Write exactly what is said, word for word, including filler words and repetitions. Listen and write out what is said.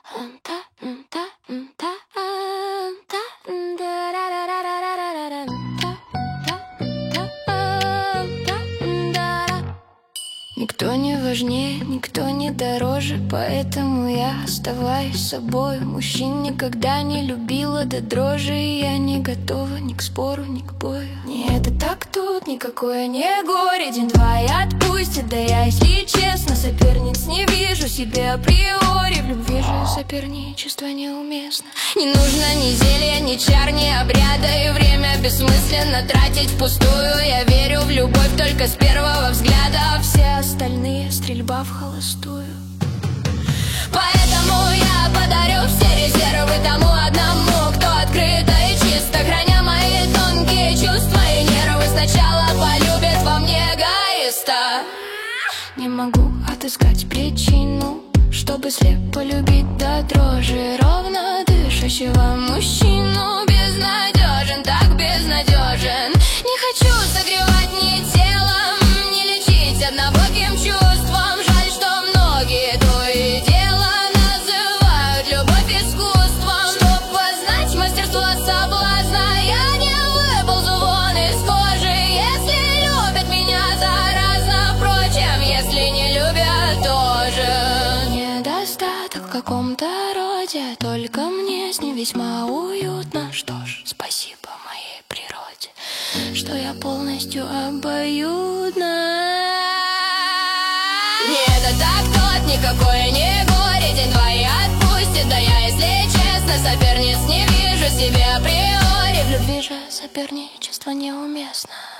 Никто не важнее, никто не дороже, поэтому я оставаюсь собой. Мужчин никогда не любила до дрожи, и я не готова ни к спору, ни к бою. Не это так тут, никакое не горе. День-два и отпустит, да я, если честно, соперниц не вижу себе априори. В любви же соперничество неуместно. Не нужно ни зелья, ни чар, ни обряда, и время бессмысленно тратить впустую. Я верю в любовь только с первого взгляда, а все остальные стрельба в холостую. Поэтому я подарю все резервы тому одному, кто открыто и чисто, храня мои тонкие чувства и нервы, сначала полюбит во мне эгоиста. Не могу отыскать причину, чтобы слепо любить до дрожи ровно дышащего мужчину. Безнадежен, так безнадежен. Не хочу согревать ни телом, не лечить однобоким чувством. Жаль, что многие то и дело называют любовь искусством. Чтоб познать мастерство соблазна, я не выползу вон из кожи. Если любят меня заразно, впрочем, если не любят тоже. Недостаток в каком-то роде, только мне с ним весьма уютно. Что ж, спасибо моей природе, что я полностью обоюдна. Не это так тот, никакое не горе. День-два и отпустит, да я, если честно, соперниц не вижу себе априори. В любви же соперничество неуместно.